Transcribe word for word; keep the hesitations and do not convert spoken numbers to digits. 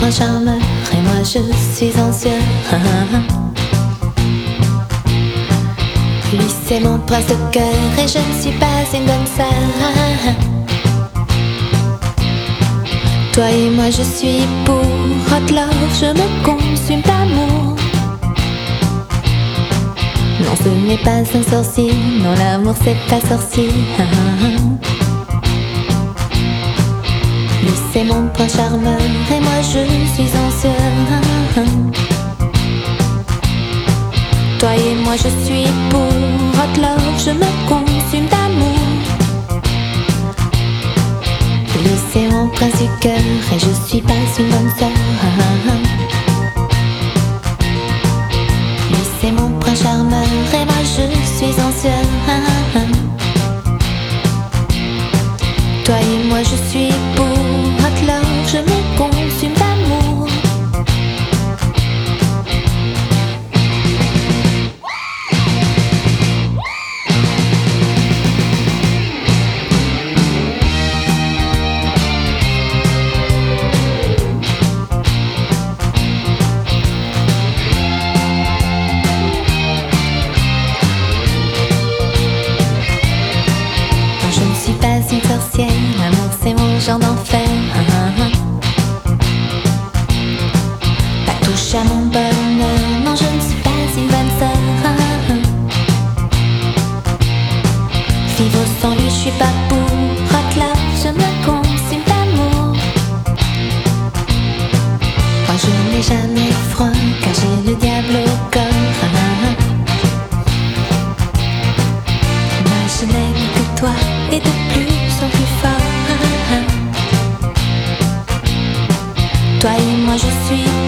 prince charmeur et moi je suis anxieux. Lui c'est mon prince de cœur et je ne suis pas une bonne sœur. Toi et moi je suis pour hot love, je me consume d'amour. Non, ce n'est pas un sorcier, non, l'amour c'est pas sorcier. Lui c'est mon prince charmeur et moi je suis anxieux. Toi et moi je suis pour hot love, je me consume d'amour. Lui c'est mon prince du cœur et je suis pas une bonne sœur. Lui c'est mon prince charmeur et moi je suis anxieux. Toi et moi je suis pour hot love, je me consume d'amour. Je ne suis pas une sorcière, l'amour c'est mon genre d'enfer. Pas touche à mon bonheur, non je ne suis pas une bonne sœur. Vivre sans lui je suis pas pour hot love, je me consume d'amour. Moi je n'ai jamais froid car j'ai le diable au corps. Moi je n'aime que toi et de plus en plus fort. Toi et moi je suis